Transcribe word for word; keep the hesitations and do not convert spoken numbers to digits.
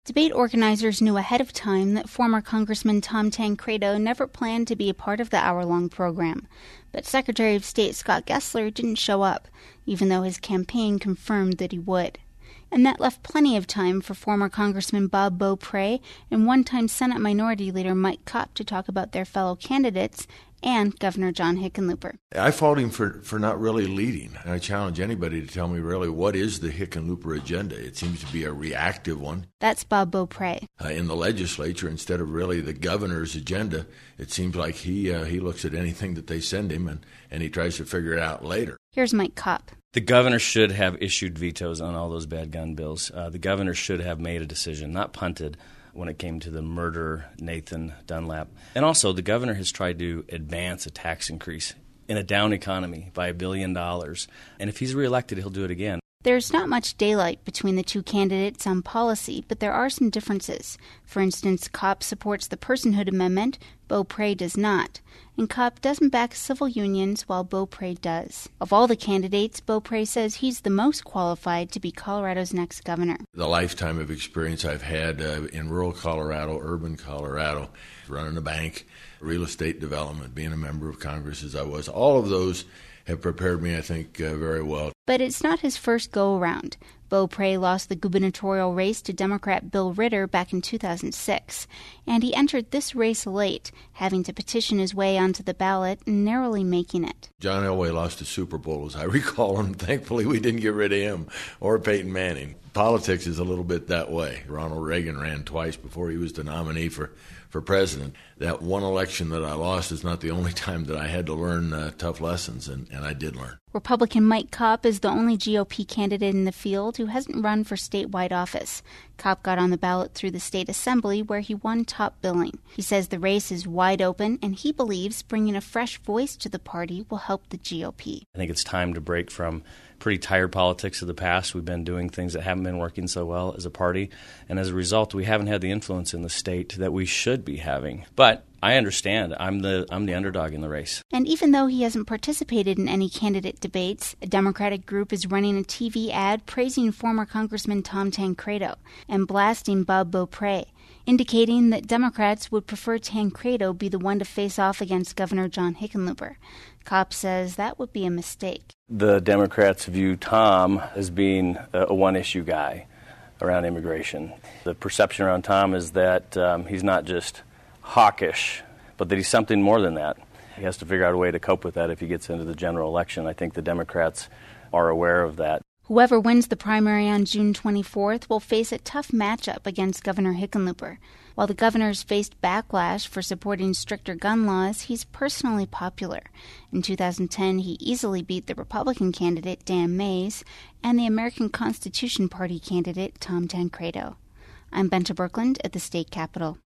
Debate organizers knew ahead of time that former Congressman Tom Tancredo never planned to be a part of the hour-long program. But Secretary of State Scott Gessler didn't show up, even though his campaign confirmed that he would. And that left plenty of time for former Congressman Bob Beaupre and one-time Senate Minority Leader Mike Kopp to talk about their fellow candidates and Governor John Hickenlooper. I fault him for, for not really leading. And I challenge anybody to tell me really what is the Hickenlooper agenda. It seems to be a reactive one. That's Bob Beaupre. Uh, in the legislature, instead of really the governor's agenda, it seems like he uh, he looks at anything that they send him and, and he tries to figure it out later. Here's Mike Kopp. The governor should have issued vetoes on all those bad gun bills. Uh, the governor should have made a decision, not punted, when it came to the murder Nathan Dunlap. And also, the governor has tried to advance a tax increase in a down economy by a billion dollars. And if he's reelected, he'll do it again. There's not much daylight between the two candidates on policy, but there are some differences. For instance, Kopp supports the Personhood Amendment, Beaupre does not. And Kopp doesn't back civil unions, while Beaupre does. Of all the candidates, Beaupre says he's the most qualified to be Colorado's next governor. The lifetime of experience I've had uh, in rural Colorado, urban Colorado, running a bank, real estate development, being a member of Congress as I was, all of those have prepared me, I think, uh, very well. But it's not his first go-around. Beaupre lost the gubernatorial race to Democrat Bill Ritter back in two thousand six, and he entered this race late, having to petition his way onto the ballot and narrowly making it. John Elway lost the Super Bowl, as I recall, and thankfully we didn't get rid of him or Peyton Manning. Politics is a little bit that way. Ronald Reagan ran twice before he was the nominee for, for president. That one election that I lost is not the only time that I had to learn uh, tough lessons, and, and I did learn. Republican Mike Kopp is the only G O P candidate in the field who hasn't run for statewide office. Kopp got on the ballot through the state assembly, where he won top billing. He says the race is wide open, and he believes bringing a fresh voice to the party will help the G O P. I think it's time to break from pretty tired politics of the past. We've been doing things that haven't been working so well as a party, and as a result, we haven't had the influence in the state that we should be having. But I understand. I'm the I'm the underdog in the race. And even though he hasn't participated in any candidate debates, a Democratic group is running a T V ad praising former Congressman Tom Tancredo and blasting Bob Beaupre, indicating that Democrats would prefer Tancredo be the one to face off against Governor John Hickenlooper. Kopp says that would be a mistake. The Democrats view Tom as being a one-issue guy around immigration. The perception around Tom is that um, he's not just hawkish, but that he's something more than that. He has to figure out a way to cope with that if he gets into the general election. I think the Democrats are aware of that. Whoever wins the primary on June twenty-fourth will face a tough matchup against Governor Hickenlooper. While the governor's faced backlash for supporting stricter gun laws, he's personally popular. In two thousand ten, he easily beat the Republican candidate Dan Mays and the American Constitution Party candidate Tom Tancredo. I'm Benta Birkeland at the state capitol.